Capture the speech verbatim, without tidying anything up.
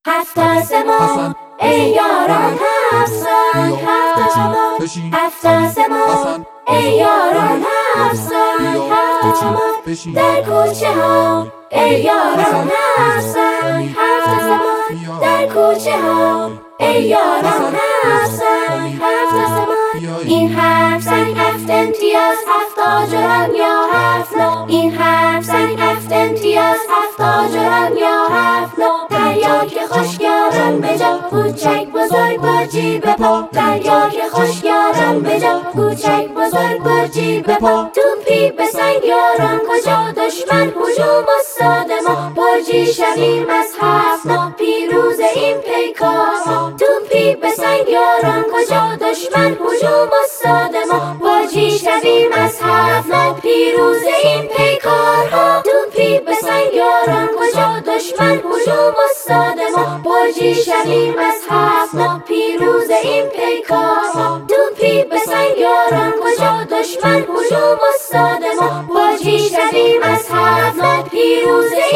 هفت آسمان ای یاران هفت سنگ، هفت آسمان هفت آسمان ای یاران هفت سنگ، هفت آسمان در کوچه ها ای یاران هفت سنگ، هفت آسمان در کوچه ها ای یاران هفت سنگ، هفت آسمان این هفت سنگ هفت امتیاز، هفت تاج و رنگ یا هفت نو، این هفت سنگ هفت امتیاز، هفت تاج و رنگ یا هفت نو. دریا که خوشگارم بجا، کوچک بزرگ برجی بپا، دریا که خوشگارم بجا، کوچک بزرگ برجی بپا. توپی به سنگ یاران کجا، دشمن هجوم استاد ما، برجی شویم از هفت نو، پیروز این پیکار ما. توپی به سنگ یاران کجا، دشمن هجوم استاد ما، برجی شویم از هفت نو، پیروز این پیکار ها. توپی به سنگ یاران کجا، دشمن هجوم استاد ما، برجی شویم از هفت نو، پیروز این پیکار ما. توپی به سنگ یاران کجا، دشمن هجوم استاد ما، برجی شویم از هفت نو، پیروز